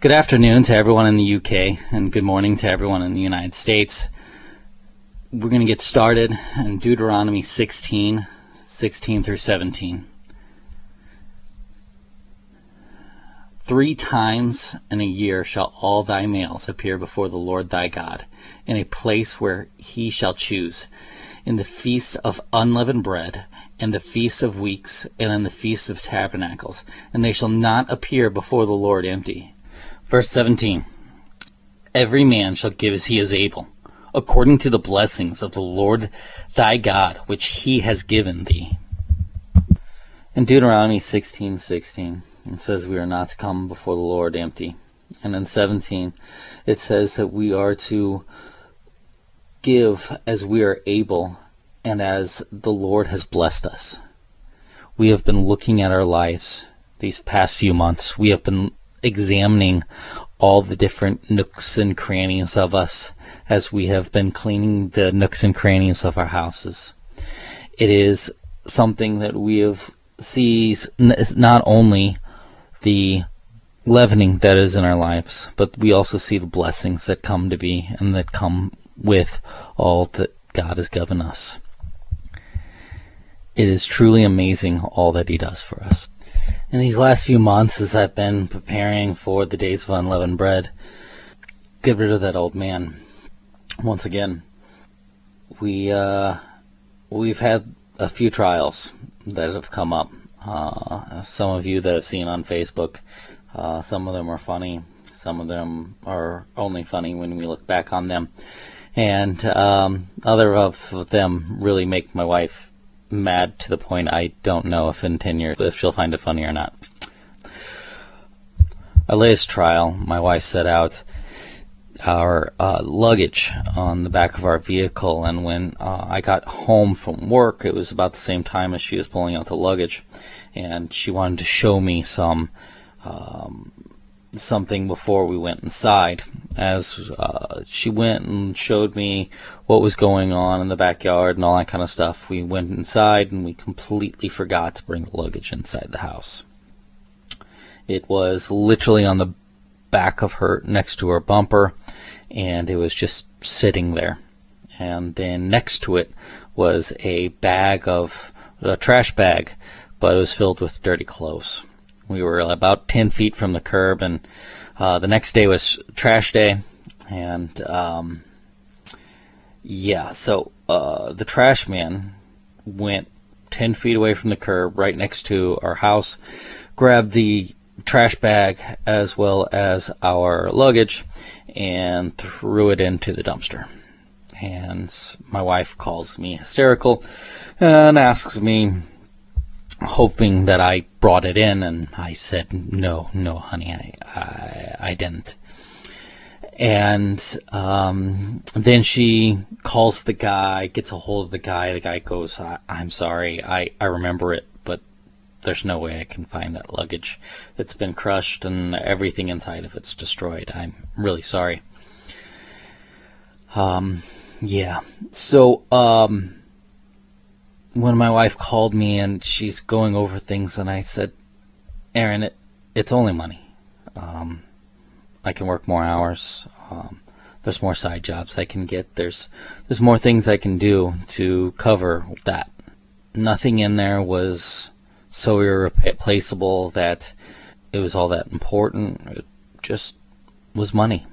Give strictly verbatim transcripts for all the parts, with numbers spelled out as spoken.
Good afternoon to everyone in the U K, and good morning to everyone in the United States. We're going to get started in Deuteronomy sixteen, sixteen through seventeen. Three times in a year shall all thy males appear before the Lord thy God, in a place where he shall choose, in the feasts of unleavened bread, and the feasts of weeks, and in the feasts of tabernacles, and they shall not appear before the Lord empty. Verse seventeen, every man shall give as he is able, according to the blessings of the Lord thy God, which he has given thee. In Deuteronomy sixteen sixteen, it says we are not to come before the Lord empty. And in seventeen, it says that we are to give as we are able and as the Lord has blessed us. We have been looking at our lives these past few months. We have been examining all the different nooks and crannies of us as we have been cleaning the nooks and crannies of our houses. It is something that we have sees not only the leavening that is in our lives, but we also see the blessings that come to be and that come with all that God has given us. It is truly amazing all that he does for us. In these last few months, as I've been preparing for the days of unleavened bread, get rid of that old man. Once again, we uh, we've had a few trials that have come up. Uh, some of you that have seen on Facebook, uh, some of them are funny. Some of them are only funny when we look back on them, and um, other of them really make my wife mad to the point I don't know if in ten years if she'll find it funny or not. Our latest trial, my wife set out our uh, luggage on the back of our vehicle, and when uh, I got home from work, it was about the same time as she was pulling out the luggage, and she wanted to show me some um, something before we went inside. As uh, she went and showed me what was going on in the backyard and all that kind of stuff, we went inside and we completely forgot to bring the luggage inside the house. It was literally on the back of her, next to her bumper, and it was just sitting there. And then next to it was a bag of, a trash bag, but it was filled with dirty clothes. We were about ten feet from the curb, and uh, the next day was trash day, and um, yeah, so uh, the trash man went ten feet away from the curb, right next to our house, grabbed the trash bag as well as our luggage, and threw it into the dumpster. And my wife calls me hysterical and asks me, hoping that I brought it in, and I said, no, no, honey, I, I, I didn't. And um, then she calls the guy, gets a hold of the guy. The guy goes, I, I'm sorry, I, I remember it, but there's no way I can find that luggage. It's been crushed and everything inside of it's destroyed. I'm really sorry. Um, yeah, so, um... when my wife called me and she's going over things, and I said, Aaron, it, it's only money. Um, I can work more hours. Um, there's more side jobs I can get. There's there's more things I can do to cover that. Nothing in there was so irreplaceable that it was all that important. It just was money.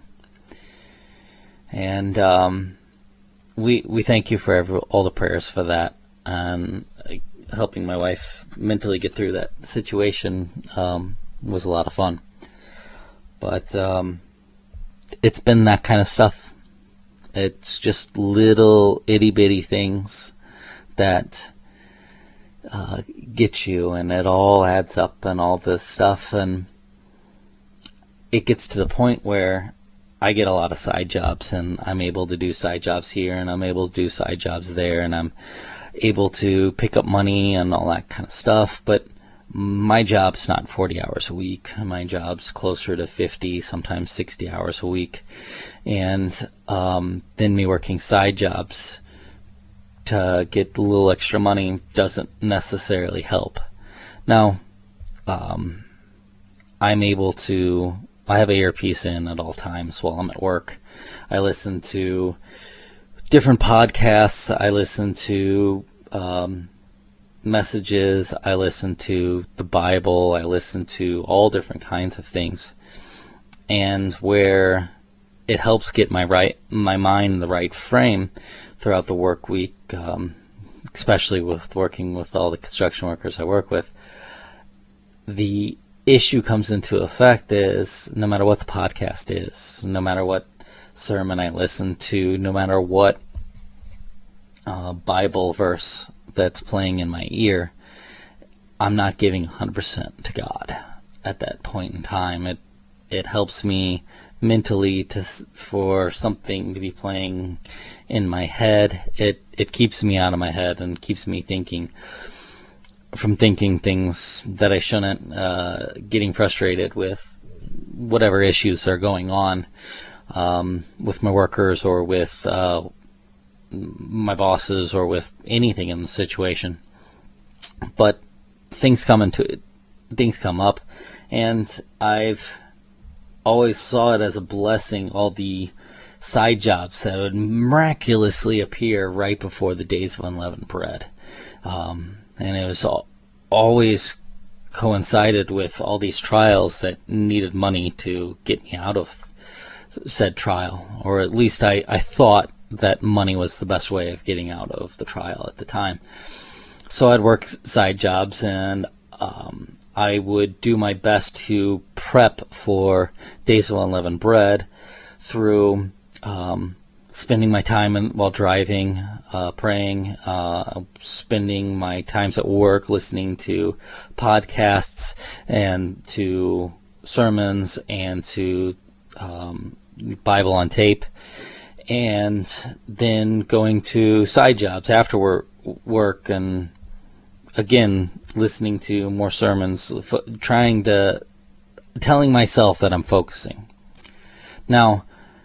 And um, we we thank you for every, all the prayers for that. And helping my wife mentally get through that situation um, was a lot of fun. But um, it's been that kind of stuff. It's just little itty-bitty things that uh, get you, and it all adds up and all this stuff. And it gets to the point where I get a lot of side jobs, and I'm able to do side jobs here, and I'm able to do side jobs there, and I'm able to pick up money and all that kind of stuff. But my job's not forty hours a week. My job's closer to fifty, sometimes sixty hours a week. And um, then me working side jobs to get a little extra money doesn't necessarily help. Now, um, I'm able to I have an earpiece in at all times while I'm at work. I listen to different podcasts. I listen to um, messages. I listen to the Bible. I listen to all different kinds of things. And where it helps get my right my mind in the right frame throughout the work week, um, especially with working with all the construction workers I work with, the issue comes into effect is no matter what the podcast is, no matter what sermon I listen to, no matter what uh, Bible verse that's playing in my ear, I'm not giving one hundred percent to God at that point in time. It it helps me mentally to for something to be playing in my head. It it keeps me out of my head and keeps me thinking from thinking things that I shouldn't, uh, getting frustrated with whatever issues are going on um, with my workers or with uh, my bosses or with anything in the situation. But things come into it, things come up, and I've always saw it as a blessing, all the side jobs that would miraculously appear right before the days of unleavened bread. Um, and it was all, always coincided with all these trials that needed money to get me out of said trial, or at least I, I thought that money was the best way of getting out of the trial at the time. So I'd work side jobs, and um, I would do my best to prep for Days of Unleavened Bread through um, spending my time in, while driving, uh, praying, uh, spending my times at work listening to podcasts and to sermons and to um, Bible on tape, and then going to side jobs after work, work and again listening to more sermons, f- trying to telling myself that I'm focusing. Now,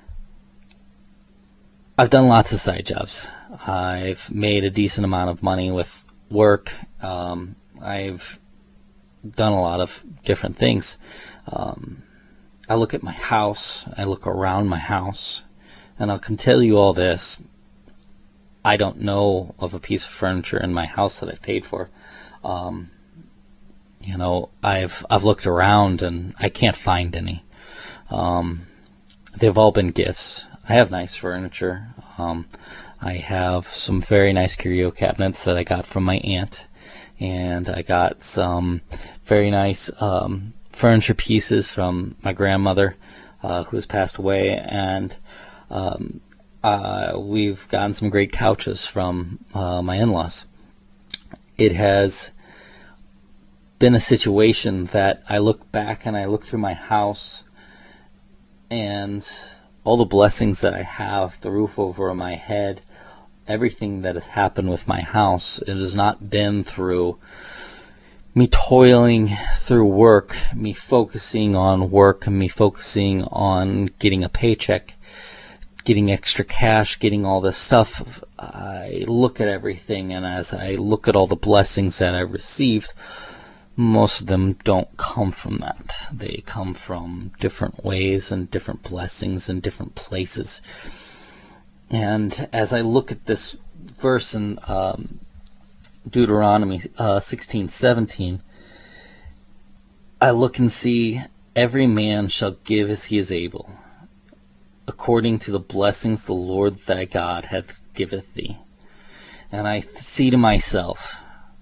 I've done lots of side jobs. I've made a decent amount of money with work. Um, I've done a lot of different things. Um, I look at my house. I look around my house, and I can tell you all this. I don't know of a piece of furniture in my house that I've paid for. Um, you know, I've I've looked around and I can't find any. Um, they've all been gifts. I have nice furniture. Um, I have some very nice curio cabinets that I got from my aunt, and I got some very nice um, furniture pieces from my grandmother, uh, who has passed away, and um, uh, we've gotten some great couches from uh, my in-laws. It has been a situation that I look back and I look through my house and all the blessings that I have, the roof over my head, everything that has happened with my house. It has not been through me toiling through work, me focusing on work, and me focusing on getting a paycheck, getting extra cash, getting all this stuff. I look at everything, and as I look at all the blessings that I've received, most of them don't come from that. They come from different ways and different blessings in different places. And as I look at this verse in um, Deuteronomy uh, sixteen seventeen, I look and see, every man shall give as he is able, according to the blessings the Lord thy God hath giveth thee. And I see to myself,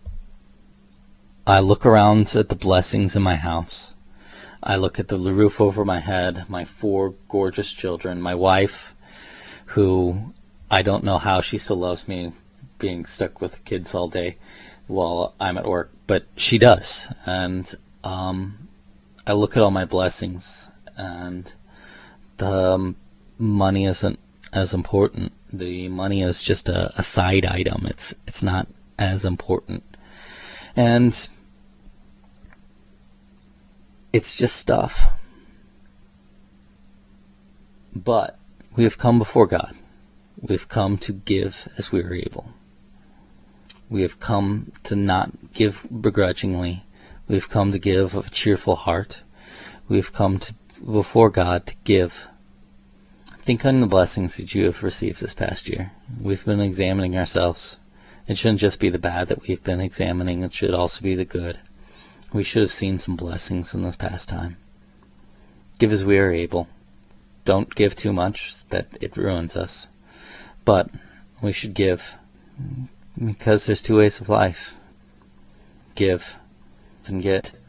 I look around at the blessings in my house. I look at the roof over my head, my four gorgeous children, my wife, who I don't know how she still loves me being stuck with the kids all day while I'm at work, but she does. And um, I look at all my blessings, and the um, money isn't as important. The money is just a, a side item. It's it's not as important. And it's just stuff. But we have come before God. We've come to give as we are able. We have come to not give begrudgingly. We've come to give of a cheerful heart. We've come to before God to give. Think on the blessings that you have received this past year. We've been examining ourselves. It shouldn't just be the bad that we've been examining. It should also be the good. We should have seen some blessings in this past time. Give as we are able. Don't give too much that it ruins us. But we should give because there's two ways of life. Give and get.